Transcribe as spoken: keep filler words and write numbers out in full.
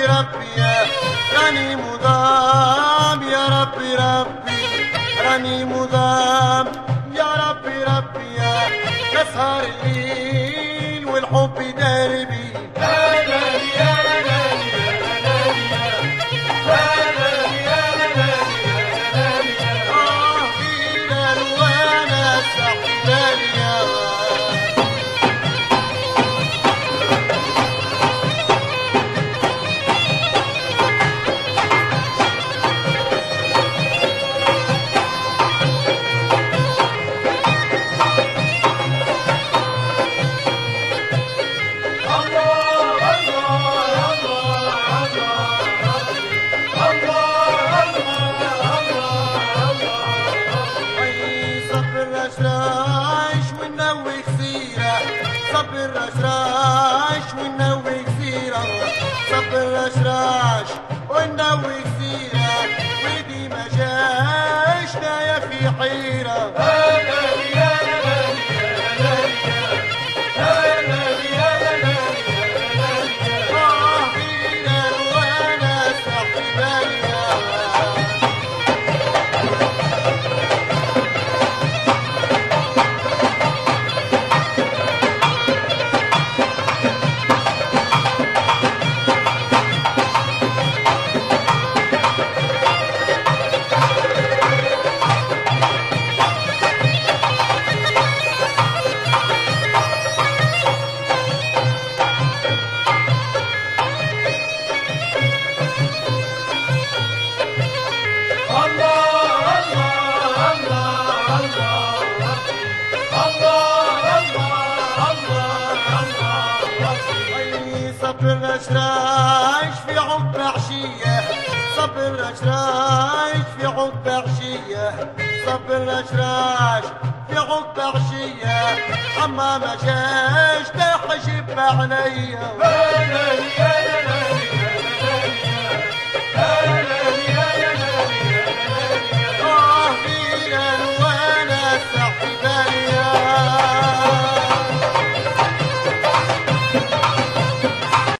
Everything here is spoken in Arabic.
ربي ربي راني مذاب يا ربي ربي راني مذاب يا ربي ربي يسهر الليل والحب دربي رشراش ونوي كثيرة صبر رشراش ونوي كثيرة صبر رشراش ونوي كثيرة ودي ما جاش نايا في حيرة صبر رشراش في عقب عشية صبر رشراش في عقب عشية صبر رشراش في عقب عشية أما ما جاش تحجب عليا